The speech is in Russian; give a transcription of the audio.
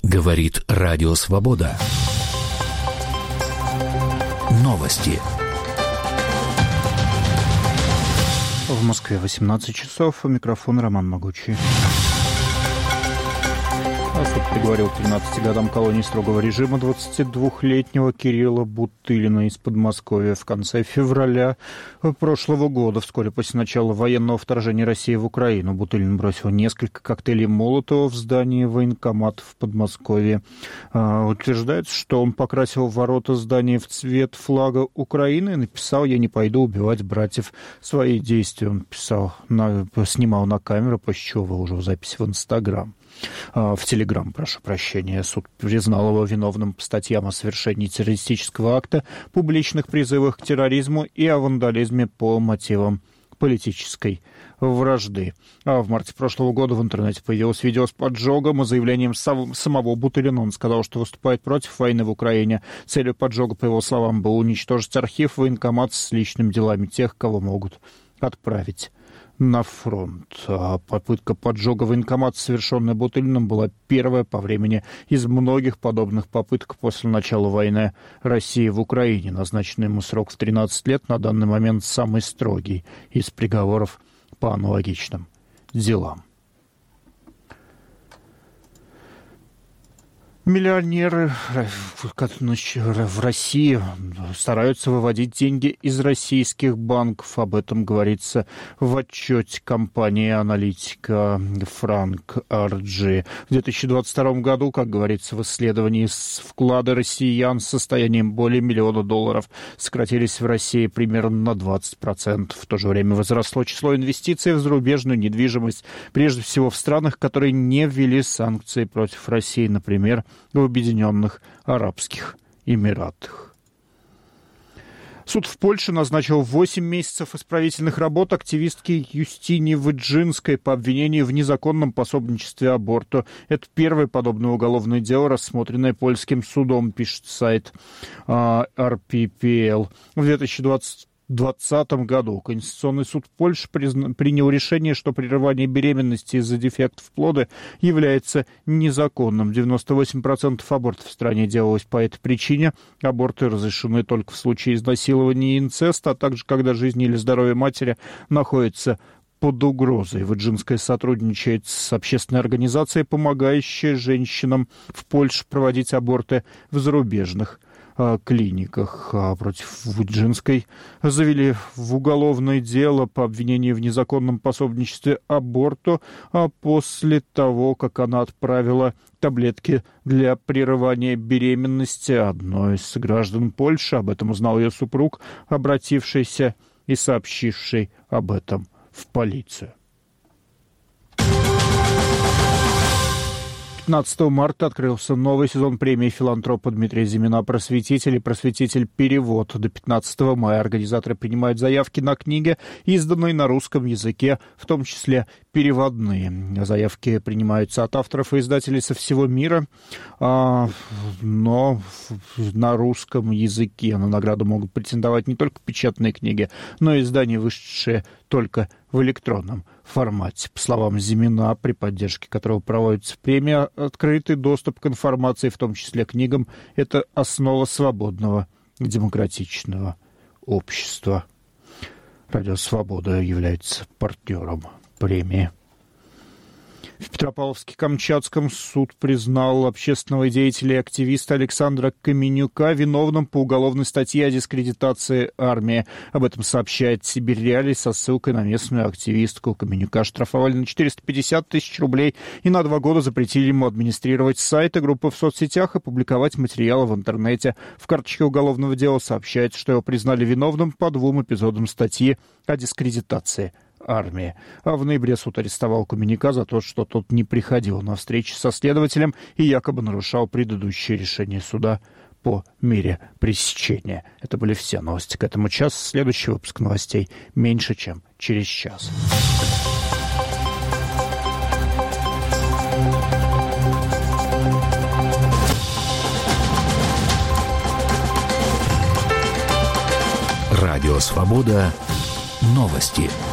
Говорит Радио Свобода. Новости. В Москве 18 часов. Микрофон Роман Могучий. Суд приговорил к 13 годам колонии строгого режима 22-летнего Кирилла Бутылина из Подмосковья в конце февраля прошлого года. Вскоре после начала военного вторжения России в Украину Бутылин бросил несколько коктейлей Молотова в здании военкомата в Подмосковье. Утверждается, что он покрасил ворота здания в цвет флага Украины и написал: «Я не пойду убивать братьев». Свои действия он снимал на камеру, после чего выложил запись в Инстаграм. В Телеграм, прошу прощения. Суд признал его виновным по статьям о совершении террористического акта, публичных призывах к терроризму и о вандализме по мотивам политической вражды. В марте прошлого года в интернете появилось видео с поджогом и заявлением самого Бутылина. Он сказал, что выступает против войны в Украине. Целью поджога, по его словам, было уничтожить архив военкомата с личными делами тех, кого могут отправить на фронт. Попытка поджога военкомата, совершенная Бутылиным, была первая по времени из многих подобных попыток после начала войны России в Украине. Назначенный ему срок в 13 лет на данный момент самый строгий из приговоров по аналогичным делам. Миллионеры в России стараются выводить деньги из российских банков. Об этом говорится в отчете компании аналитика Frank RG. В 2022 году, как говорится в исследовании, вклады россиян с состоянием более $1 миллиона сократились в России примерно на 20%. В то же время возросло число инвестиций в зарубежную недвижимость, прежде всего в странах, которые не ввели санкции против России, например, в Объединенных Арабских Эмиратах. Суд в Польше назначил 8 месяцев исправительных работ активистке Юстине Выджинской по обвинению в незаконном пособничестве аборту. Это первое подобное уголовное дело, рассмотренное польским судом, пишет сайт RPPL. В 2020 году Конституционный суд Польши принял решение, что прерывание беременности из-за дефектов плода является незаконным. 98% абортов в стране делалось по этой причине. Аборты разрешены только в случае изнасилования и инцеста, а также когда жизнь или здоровье матери находится под угрозой. Выджинская сотрудничает с общественной организацией, помогающей женщинам в Польше проводить аборты в зарубежных клиниках. Против Выджинской завели в уголовное дело по обвинению в незаконном пособничестве аборту после того, как она отправила таблетки для прерывания беременности одной из граждан Польши. Об этом узнал ее супруг, обратившийся и сообщивший об этом в полицию. 15 марта открылся новый сезон премии филантропа Дмитрия Зимина «Просветитель» и «Просветитель-перевод». До 15 мая организаторы принимают заявки на книги, изданные на русском языке, в том числе переводные. Заявки принимаются от авторов и издателей со всего мира, но на русском языке. На награду могут претендовать не только печатные книги, но и издания, вышедшие только в электронном формате. По словам Зимина, при поддержке которого проводится премия, открытый доступ к информации, в том числе книгам, это основа свободного демократичного общества. Радио «Свобода» является партнером премии. В Петропавловске-Камчатском суд признал общественного деятеля и активиста Александра Каменюка виновным по уголовной статье о дискредитации армии. Об этом сообщает Сибирь Реалии со ссылкой на местную активистку. Каменюка штрафовали на 450 тысяч рублей и на 2 года запретили ему администрировать сайты, группы в соцсетях и публиковать материалы в интернете. В карточке уголовного дела сообщается, что его признали виновным по 2 эпизодам статьи о дискредитации армии. А в ноябре суд арестовал Каменюка за то, что тот не приходил на встречи со следователем и якобы нарушал предыдущее решение суда по мере пресечения. Это были все новости к этому часу. Следующий выпуск новостей меньше, чем через час. Радио «Свобода». Новости.